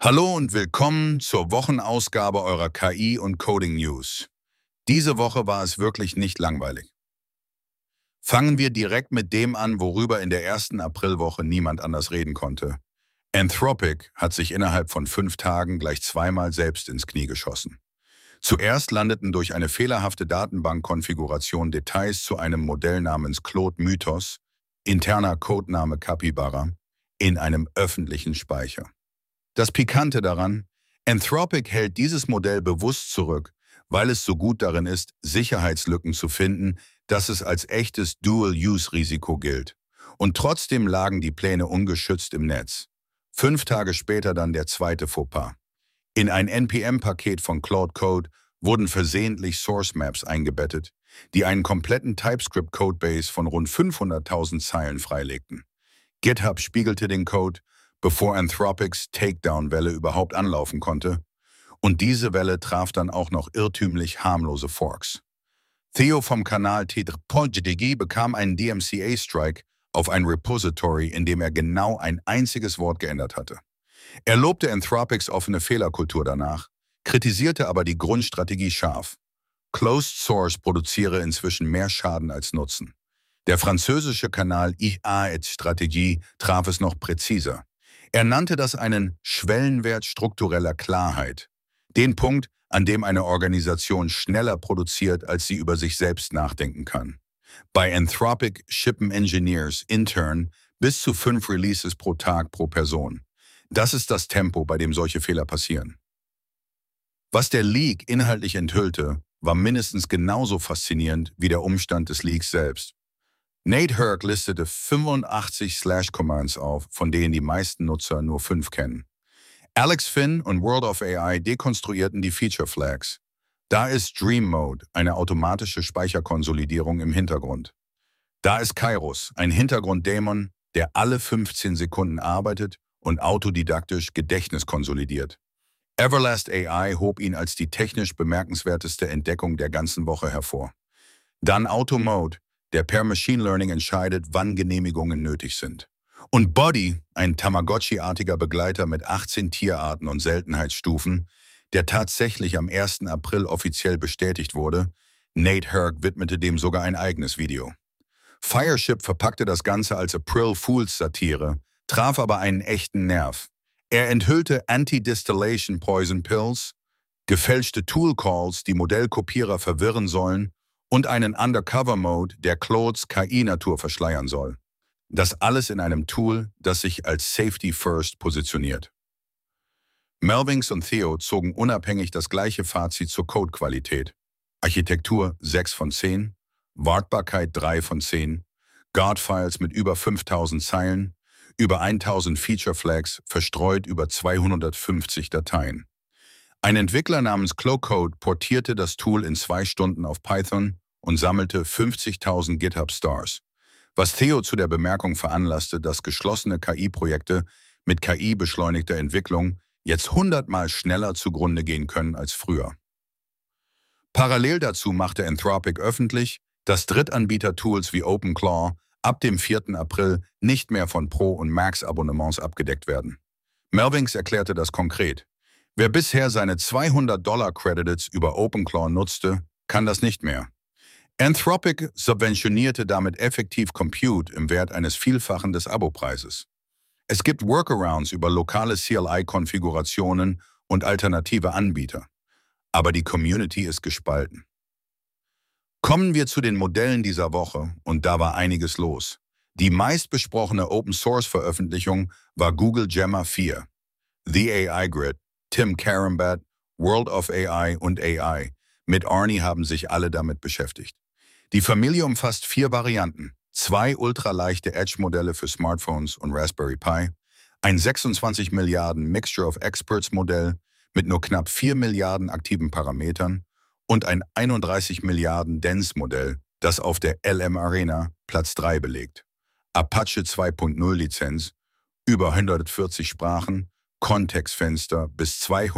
Hallo und willkommen zur Wochenausgabe eurer KI und Coding News. Diese Woche war es wirklich nicht langweilig. Fangen wir direkt mit dem an, worüber in der ersten Aprilwoche niemand anders reden konnte. Anthropic hat sich innerhalb von 5 Tagen gleich zweimal selbst ins Knie geschossen. Zuerst landeten durch eine fehlerhafte Datenbankkonfiguration Details zu einem Modell namens Claude Mythos, interner Codename Capybara, in einem öffentlichen Speicher. Das Pikante daran: Anthropic hält dieses Modell bewusst zurück, weil es so gut darin ist, Sicherheitslücken zu finden, dass es als echtes Dual-Use-Risiko gilt. Und trotzdem lagen die Pläne ungeschützt im Netz. 5 Tage später dann der zweite Fauxpas. In ein NPM-Paket von Claude Code wurden versehentlich Source Maps eingebettet, die einen kompletten TypeScript-Codebase von rund 500.000 Zeilen freilegten. GitHub spiegelte den Code, bevor Anthropics Takedown-Welle überhaupt anlaufen konnte. Und diese Welle traf dann auch noch irrtümlich harmlose Forks. Theo vom Kanal TTRPodGDG bekam einen DMCA-Strike auf ein Repository, in dem er genau ein einziges Wort geändert hatte. Er lobte Anthropics offene Fehlerkultur danach, kritisierte aber die Grundstrategie scharf. Closed Source produziere inzwischen mehr Schaden als Nutzen. Der französische Kanal IA-Strategie traf es noch präziser. Er nannte das einen Schwellenwert struktureller Klarheit. Den Punkt, an dem eine Organisation schneller produziert, als sie über sich selbst nachdenken kann. Bei Anthropic shippen Engineers intern bis zu 5 Releases pro Tag pro Person. Das ist das Tempo, bei dem solche Fehler passieren. Was der Leak inhaltlich enthüllte, war mindestens genauso faszinierend wie der Umstand des Leaks selbst. Nate Herc listete 85 Slash-Commands auf, von denen die meisten Nutzer nur 5 kennen. Alex Finn und World of AI dekonstruierten die Feature Flags. Da ist Dream Mode, eine automatische Speicherkonsolidierung im Hintergrund. Da ist Kairos, ein Hintergrunddämon, der alle 15 Sekunden arbeitet und autodidaktisch Gedächtnis konsolidiert. Everlast AI hob ihn als die technisch bemerkenswerteste Entdeckung der ganzen Woche hervor. Dann Auto Mode, der per Machine Learning entscheidet, wann Genehmigungen nötig sind. Und Body, ein Tamagotchi-artiger Begleiter mit 18 Tierarten und Seltenheitsstufen, der tatsächlich am 1. April offiziell bestätigt wurde. Nate Herc widmete dem sogar ein eigenes Video. Fireship verpackte das Ganze als April Fools-Satire, traf aber einen echten Nerv. Er enthüllte Anti-Distillation Poison Pills, gefälschte Tool-Calls, die Modellkopierer verwirren sollen, und einen Undercover-Mode, der Claudes KI-Natur verschleiern soll. Das alles in einem Tool, das sich als Safety First positioniert. Melvings und Theo zogen unabhängig das gleiche Fazit zur Codequalität. Architektur 6 von 10, Wartbarkeit 3 von 10, Guard-Files mit über 5000 Zeilen, über 1000 Feature-Flags, verstreut über 250 Dateien. Ein Entwickler namens Clocode portierte das Tool in 2 Stunden auf Python und sammelte 50.000 GitHub-Stars, was Theo zu der Bemerkung veranlasste, dass geschlossene KI-Projekte mit KI-beschleunigter Entwicklung jetzt 100-mal schneller zugrunde gehen können als früher. Parallel dazu machte Anthropic öffentlich, dass Drittanbieter-Tools wie OpenClaw ab dem 4. April nicht mehr von Pro- und Max-Abonnements abgedeckt werden. Melvings erklärte das konkret. Wer bisher seine $200 über OpenClaw nutzte, kann das nicht mehr. Anthropic subventionierte damit effektiv Compute im Wert eines Vielfachen des Abopreises. Es gibt Workarounds über lokale CLI-Konfigurationen und alternative Anbieter. Aber die Community ist gespalten. Kommen wir zu den Modellen dieser Woche, und da war einiges los. Die meistbesprochene Open-Source-Veröffentlichung war Google Gemma 4. The AI Grid, Tim Carambat, World of AI und AI. Mit Arnie haben sich alle damit beschäftigt. Die Familie umfasst 4 Varianten: 2 ultraleichte Edge-Modelle für Smartphones und Raspberry Pi, ein 26 Milliarden Mixture of Experts-Modell mit nur knapp 4 Milliarden aktiven Parametern und ein 31 Milliarden Dense-Modell, das auf der LM Arena Platz 3 belegt. Apache 2.0 Lizenz, über 140 Sprachen, Kontextfenster bis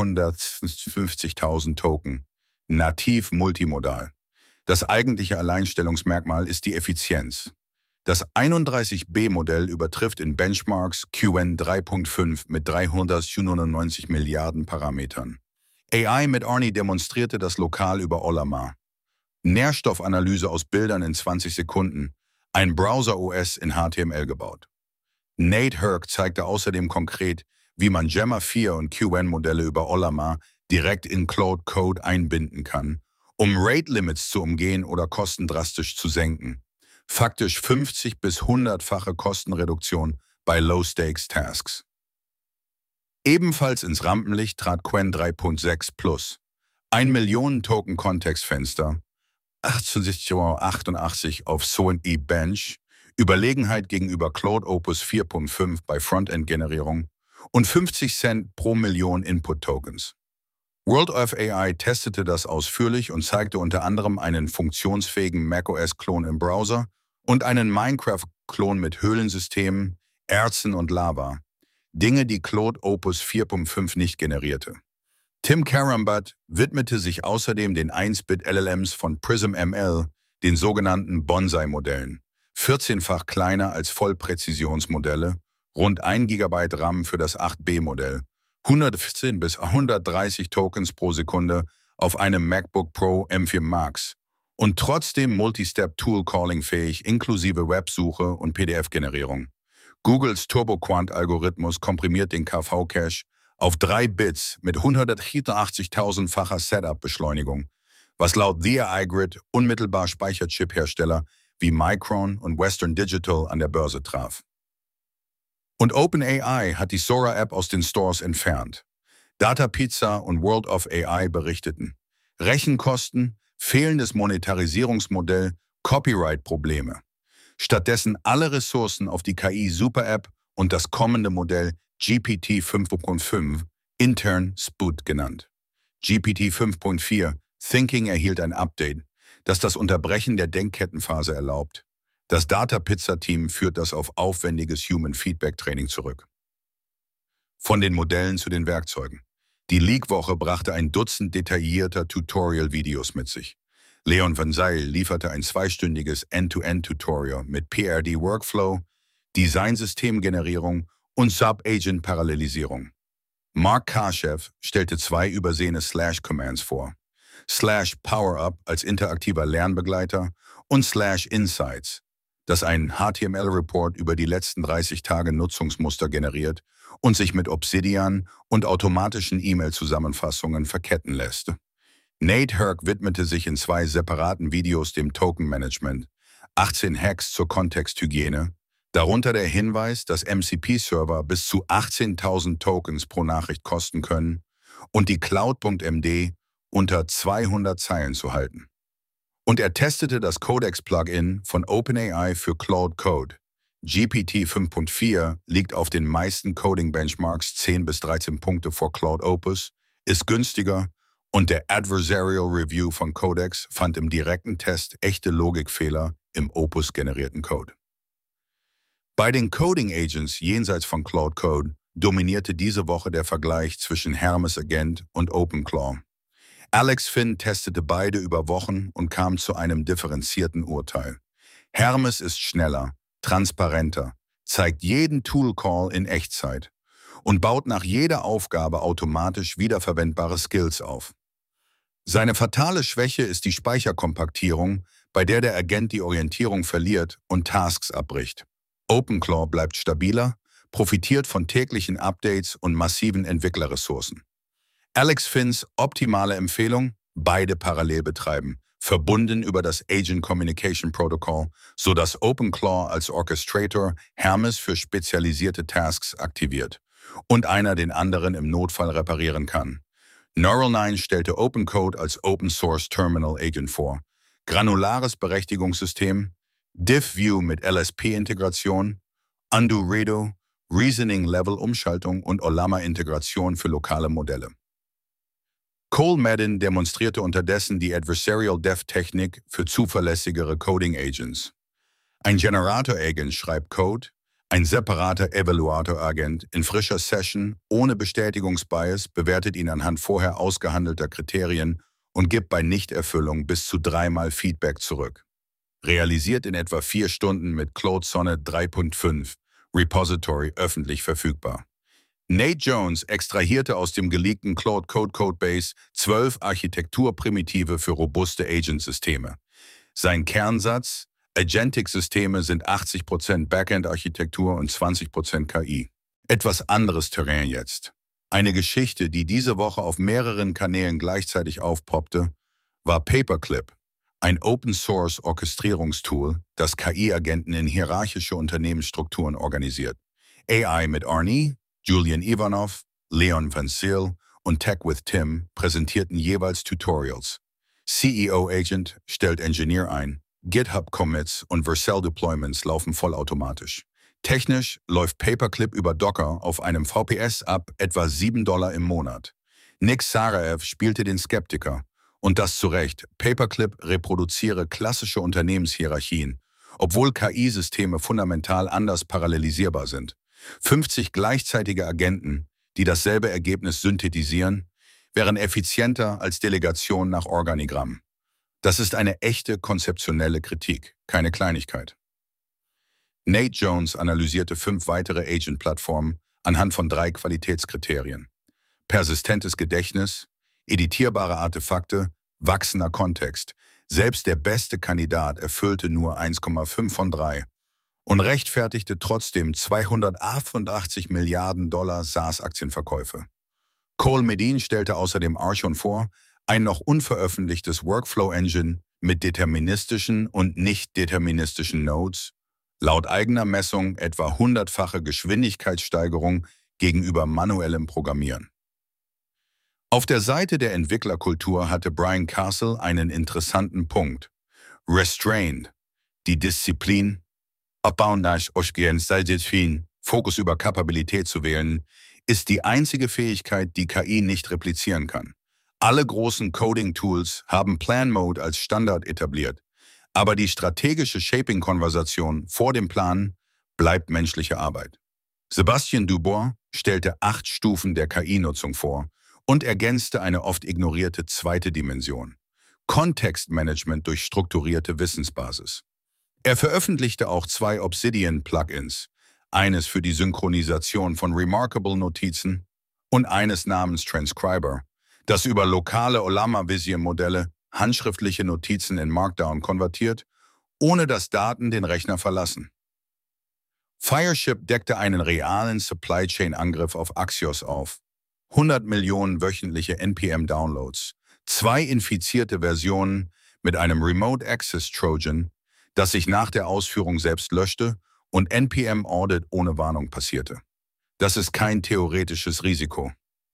250.000 Token, nativ multimodal. Das eigentliche Alleinstellungsmerkmal ist die Effizienz. Das 31B-Modell übertrifft in Benchmarks QN 3.5 mit 397 Milliarden Parametern. AI mit Arnie demonstrierte das lokal über Ollama. Nährstoffanalyse aus Bildern in 20 Sekunden. Ein Browser-OS in HTML gebaut. Nate Herc zeigte außerdem konkret, wie man Gemma 4 und QN-Modelle über Ollama direkt in Claude Code einbinden kann, um Rate-Limits zu umgehen oder Kosten drastisch zu senken. Faktisch 50- bis 100-fache Kostenreduktion bei Low-Stakes-Tasks. Ebenfalls ins Rampenlicht trat Qwen 3.6 Plus. 1 Millionen Token-Kontextfenster, 1888 auf SOE Bench, Überlegenheit gegenüber Claude Opus 4.5 bei Frontend-Generierung und 50 Cent pro Million Input-Tokens. World of AI testete das ausführlich und zeigte unter anderem einen funktionsfähigen macOS-Klon im Browser und einen Minecraft-Klon mit Höhlensystemen, Erzen und Lava. Dinge, die Claude Opus 4.5 nicht generierte. Tim Carambat widmete sich außerdem den 1-Bit-LLMs von PrismML, den sogenannten Bonsai-Modellen. 14-fach kleiner als Vollpräzisionsmodelle, rund 1 GB RAM für das 8B-Modell, 115 bis 130 Tokens pro Sekunde auf einem MacBook Pro M4 Max und trotzdem Multi-Step-Tool-Calling fähig inklusive Websuche und PDF-Generierung. Googles TurboQuant-Algorithmus komprimiert den KV-Cache auf 3 Bits mit 180.000-facher Setup-Beschleunigung, was laut The AI Grid unmittelbar Speicherchip-Hersteller wie Micron und Western Digital an der Börse traf. Und OpenAI hat die Sora-App aus den Stores entfernt. Datapizza und World of AI berichteten. Rechenkosten, fehlendes Monetarisierungsmodell, Copyright-Probleme. Stattdessen alle Ressourcen auf die KI-Super-App und das kommende Modell GPT 5.5, intern Spoot genannt. GPT 5.4, Thinking erhielt ein Update, das das Unterbrechen der Denkkettenphase erlaubt. Das Datapizza-Team führt das auf aufwendiges Human-Feedback-Training zurück. Von den Modellen zu den Werkzeugen. Die Leak-Woche brachte ein Dutzend detaillierter Tutorial-Videos mit sich. Leon van Zyl lieferte ein 2-stündiges End-to-End-Tutorial mit PRD-Workflow, Designsystemgenerierung und Sub-Agent-Parallelisierung. Mark Karschew stellte 2 übersehene Slash-Commands vor. /PowerUp als interaktiver Lernbegleiter und /Insights, das einen HTML-Report über die letzten 30 Tage Nutzungsmuster generiert und sich mit Obsidian und automatischen E-Mail-Zusammenfassungen verketten lässt. Nate Herc widmete sich in 2 separaten Videos dem Token-Management, 18 Hacks zur Kontexthygiene, darunter der Hinweis, dass MCP-Server bis zu 18.000 Tokens pro Nachricht kosten können und die Cloud.md unter 200 Zeilen zu halten. Und er testete das Codex-Plugin von OpenAI für Claude Code. GPT 5.4 liegt auf den meisten Coding-Benchmarks 10 bis 13 Punkte vor Claude Opus, ist günstiger und der Adversarial Review von Codex fand im direkten Test echte Logikfehler im Opus-generierten Code. Bei den Coding-Agents jenseits von Claude Code dominierte diese Woche der Vergleich zwischen Hermes Agent und OpenClaw. Alex Finn testete beide über Wochen und kam zu einem differenzierten Urteil. Hermes ist schneller, transparenter, zeigt jeden Tool-Call in Echtzeit und baut nach jeder Aufgabe automatisch wiederverwendbare Skills auf. Seine fatale Schwäche ist die Speicherkompaktierung, bei der der Agent die Orientierung verliert und Tasks abbricht. OpenClaw bleibt stabiler, profitiert von täglichen Updates und massiven Entwicklerressourcen. Alex Finns optimale Empfehlung: beide parallel betreiben, verbunden über das Agent Communication Protocol, sodass OpenClaw als Orchestrator Hermes für spezialisierte Tasks aktiviert und einer den anderen im Notfall reparieren kann. Neural9 stellte OpenCode als Open Source Terminal Agent vor. Granulares Berechtigungssystem, DiffView mit LSP-Integration, UndoRedo, Reasoning-Level-Umschaltung und Ollama-Integration für lokale Modelle. Cole Madden demonstrierte unterdessen die Adversarial Dev-Technik für zuverlässigere Coding-Agents. Ein Generator-Agent schreibt Code, ein separater Evaluator-Agent in frischer Session ohne Bestätigungsbias bewertet ihn anhand vorher ausgehandelter Kriterien und gibt bei Nichterfüllung bis zu 3-mal Feedback zurück. realisiert in etwa 4 Stunden mit Claude Sonnet 3.5 Repository öffentlich verfügbar. Nate Jones extrahierte aus dem geleakten Claude Codebase 12 Architekturprimitive für robuste Agent-Systeme. Sein Kernsatz: Agentic-Systeme sind 80% Backend-Architektur und 20% KI. Etwas anderes Terrain jetzt. Eine Geschichte, die diese Woche auf mehreren Kanälen gleichzeitig aufpoppte, war Paperclip, ein Open-Source-Orchestrierungstool, das KI-Agenten in hierarchische Unternehmensstrukturen organisiert. AI mit Arnie, Julian Ivanov, Leon Van Zyl und Tech with Tim präsentierten jeweils Tutorials. CEO Agent stellt Engineer ein, GitHub-Commits und Vercel-Deployments laufen vollautomatisch. Technisch läuft Paperclip über Docker auf einem VPS ab etwa $7 im Monat. Nick Saraev spielte den Skeptiker. Und das zu Recht. Paperclip reproduziere klassische Unternehmenshierarchien, obwohl KI-Systeme fundamental anders parallelisierbar sind. 50 gleichzeitige Agenten, die dasselbe Ergebnis synthetisieren, wären effizienter als Delegation nach Organigramm. Das ist eine echte konzeptionelle Kritik, keine Kleinigkeit. Nate Jones analysierte 5 weitere Agent-Plattformen anhand von 3 Qualitätskriterien: persistentes Gedächtnis, editierbare Artefakte, wachsender Kontext. Selbst der beste Kandidat erfüllte nur 1,5 von 3 und rechtfertigte trotzdem $288 Milliarden SaaS-Aktienverkäufe. Cole Medin stellte außerdem Archon vor, ein noch unveröffentlichtes Workflow-Engine mit deterministischen und nicht deterministischen Nodes, laut eigener Messung etwa 100-fache Geschwindigkeitssteigerung gegenüber manuellem Programmieren. Auf der Seite der Entwicklerkultur hatte Brian Castle einen interessanten Punkt. Restrained, die Disziplin, Fokus über Kapabilität zu wählen, ist die einzige Fähigkeit, die KI nicht replizieren kann. Alle großen Coding-Tools haben Plan Mode als Standard etabliert, aber die strategische Shaping-Konversation vor dem Plan bleibt menschliche Arbeit. Sebastian Dubois stellte 8 Stufen der KI-Nutzung vor und ergänzte eine oft ignorierte zweite Dimension: Kontextmanagement durch strukturierte Wissensbasis. Er veröffentlichte auch 2 Obsidian-Plugins, eines für die Synchronisation von Remarkable-Notizen und eines namens Transcriber, das über lokale Ollama-Vision-Modelle handschriftliche Notizen in Markdown konvertiert, ohne dass Daten den Rechner verlassen. Fireship deckte einen realen Supply-Chain-Angriff auf Axios auf. 100 Millionen wöchentliche NPM-Downloads, 2 infizierte Versionen mit einem Remote Access Trojan, das sich nach der Ausführung selbst löschte und NPM-Audit ohne Warnung passierte. Das ist kein theoretisches Risiko.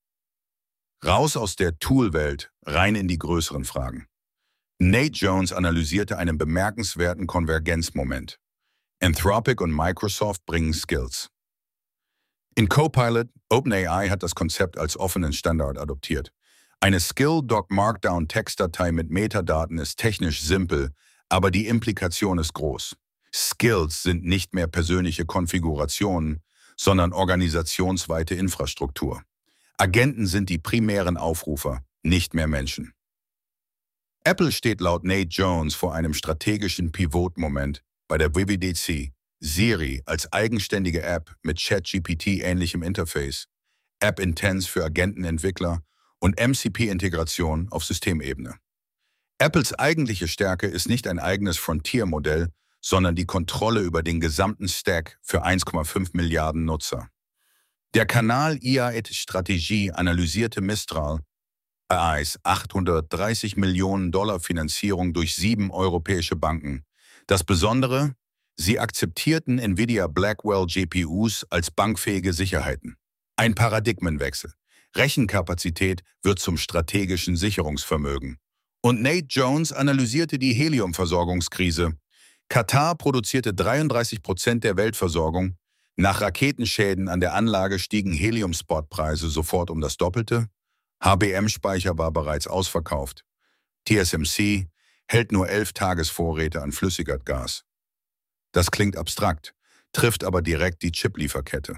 Raus aus der Tool-Welt, rein in die größeren Fragen. Nate Jones analysierte einen bemerkenswerten Konvergenzmoment. Anthropic und Microsoft bringen Skills. In Copilot, OpenAI hat das Konzept als offenen Standard adoptiert. Eine Skill-Doc-Markdown-Textdatei mit Metadaten ist technisch simpel, aber die Implikation ist groß. Skills sind nicht mehr persönliche Konfigurationen, sondern organisationsweite Infrastruktur. Agenten sind die primären Aufrufer, nicht mehr Menschen. Apple steht laut Nate Jones vor einem strategischen Pivot-Moment bei der WWDC. Siri als eigenständige App mit ChatGPT-ähnlichem Interface, App Intense für Agentenentwickler und MCP-Integration auf Systemebene. Apples eigentliche Stärke ist nicht ein eigenes Frontier-Modell, sondern die Kontrolle über den gesamten Stack für 1,5 Milliarden Nutzer. Der Kanal IAET-Strategie analysierte Mistral AIs $830 Millionen Finanzierung durch 7 europäische Banken. Das Besondere: Sie akzeptierten NVIDIA Blackwell GPUs als bankfähige Sicherheiten. Ein Paradigmenwechsel. Rechenkapazität wird zum strategischen Sicherungsvermögen. Und Nate Jones analysierte die Heliumversorgungskrise. Katar produzierte 33% der Weltversorgung. Nach Raketenschäden an der Anlage stiegen Helium-Spotpreise sofort um das Doppelte. HBM-Speicher war bereits ausverkauft. TSMC hält nur 11 Tagesvorräte an Flüssigerdgas. Das klingt abstrakt, trifft aber direkt die Chip-Lieferkette.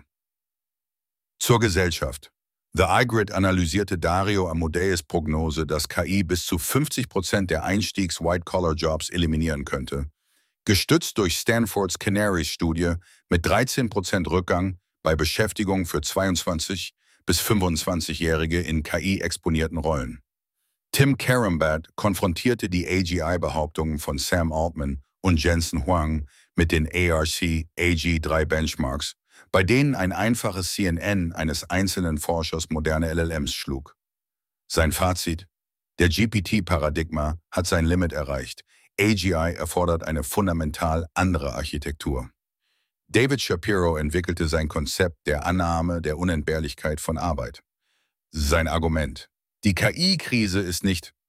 Zur Gesellschaft. The iGrid analysierte Dario Amodeus' Prognose, dass KI bis zu 50% der Einstiegs-White-Collar-Jobs eliminieren könnte. Gestützt durch Stanfords Canaries-Studie mit 13% Rückgang bei Beschäftigung für 22- bis 25-Jährige in KI-exponierten Rollen. Tim Carambat konfrontierte die AGI-Behauptungen von Sam Altman und Jensen Huang mit den ARC-AG3 Benchmarks, bei denen ein einfaches CNN eines einzelnen Forschers moderne LLMs schlug. Sein Fazit: Der GPT-Paradigma hat sein Limit erreicht. AGI erfordert eine fundamental andere Architektur. David Shapiro entwickelte sein Konzept der Annahme der Unentbehrlichkeit von Arbeit. Sein Argument: Die KI-Krise ist nicht